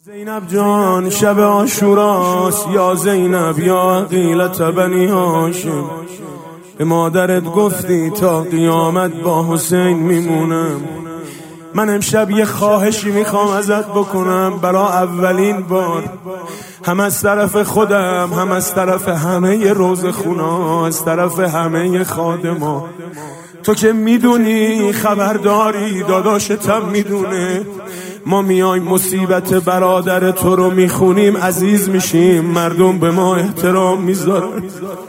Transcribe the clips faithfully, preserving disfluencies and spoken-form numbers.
زینب جان شب عاشوراست، یا زینب یا عقیلة بنی هاشم. به مادرت گفتی تا قیامت با حسین میمونم. من امشب یه خواهشی میخوام ازت بکنم برای اولین بار، هم از طرف خودم هم از طرف همه روزخونا، از طرف همه خادما. تو که میدونی، خبرداری، داداشتم میدونه، ما میایم مصیبت برادر تو رو میخونیم عزیز میشیم، مردم به ما احترام میذارن.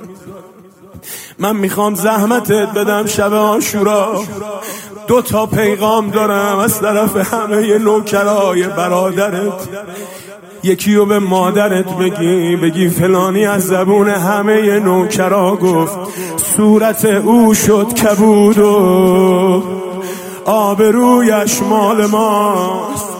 من میخوام زحمتت بدم شب عاشورا، دو تا پیغام دارم از طرف همه نوکرای برادرت. یکی رو به مادرت بگی، بگی فلانی از زبون همه نوکرا گفت صورت او شد کبود و آبرویش مال ماست.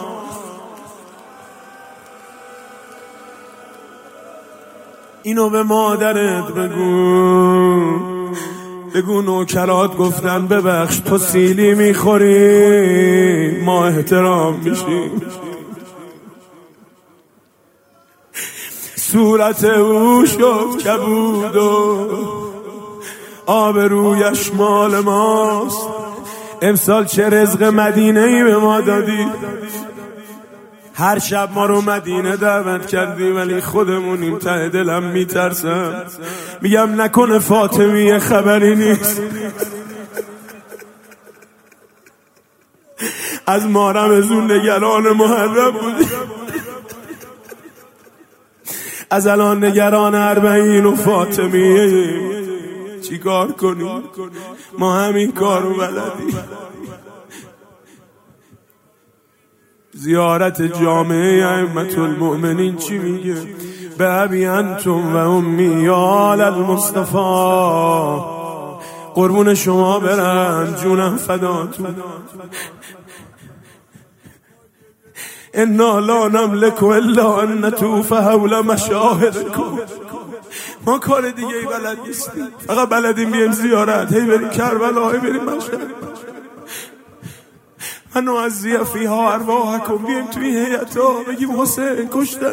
اینو به مادرت بگو، بگو نوکرات گفتن ببخش تو سیلی میخوری ما احترام میشیم. صورت او شد کبود و آبرویش مال ماست. امسال چه رزق مدینه ای به ما دادی، هر شب ما رو مدینه دعوت کردی، ولی خودمونیم ته دلم میترسم، میگم نکنه فاطمیه خبری نیست از ما رمضون نگران محرم بودی، از الان نگران اربعین و فاطمیه. چی کار کنیم؟ ما همین کارو بلدیم. زیارت جامعه ائمة المؤمنین چی میگه؟ به ابی انتم و امی یا آل المصطفی، قربون شما برم جونم فداتون. انا لا نملک الا ان نطوف حول مشاهدکم. ما کار دیگه ای بلد نیستیم، فقط بلدیم بیم زیارت، هی بریم کربلا، هی بریم مشهد. من نعزی فیها ارواحکم، بیم توی هیئتا بگیم حسین کشتن.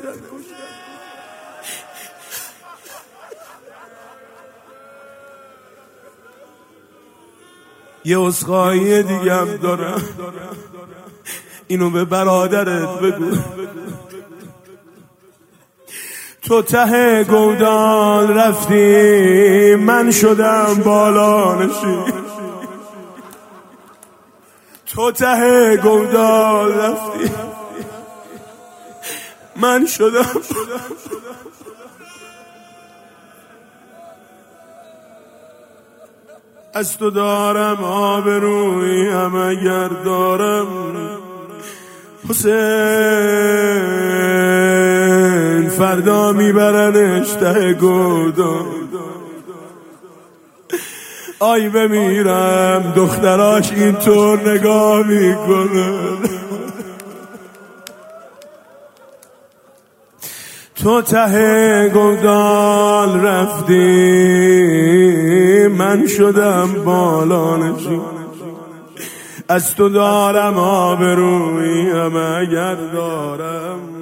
یه عذرخواهی دیگه هم دارم، اینو به برادرت بگو. تو ته گودال رفتی، من شدم بالا نشین. تو ته گودال رفتی، من شدم. از تو دارم آبرویی هم اگر دارم حسین، فردا میبرنش ته گودال. آی بمیرم دختراش اینطور نگاه میکنن. تو ته گودال رفتی، من شدم بالا نشین. از تو دارم آبرویی هم اگر دارم